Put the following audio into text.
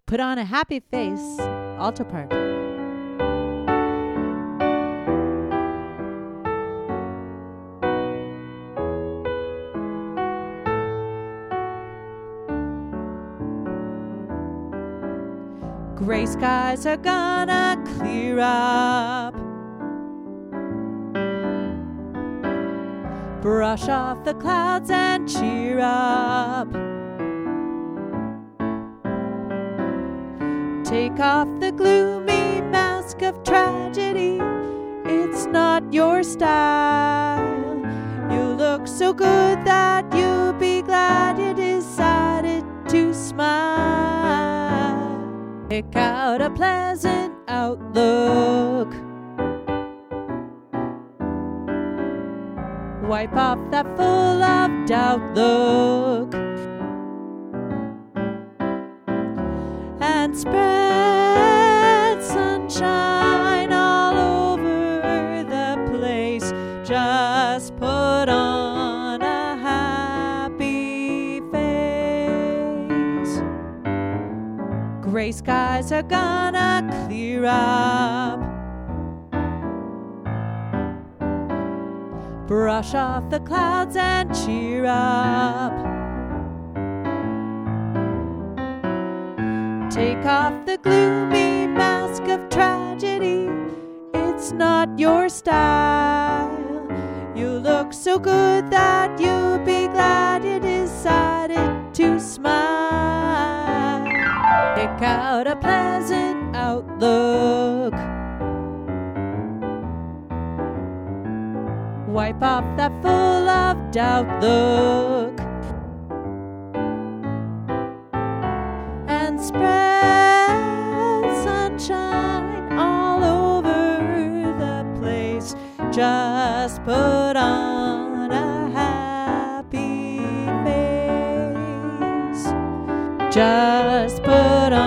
Put on a happy face, altar part. Gray skies are gonna clear up. Brush off the clouds and cheer up. Take off the gloomy mask of tragedy. It's not your style. You look so good that you'll be glad you decided to smile. Pick out a pleasant outlook. Wipe off that full of doubt look. And spread sunshine all over the place. Just put on a happy face. Gray skies are gonna clear up. Brush off the clouds and cheer up. Take off the gloomy mask of tragedy. It's not your style. You look so good that you'll be glad you decided to smile. Pick out a pleasant outlook. Wipe off that full of doubt look. And spread sunshine all over the place. Just put on a happy face. Just put on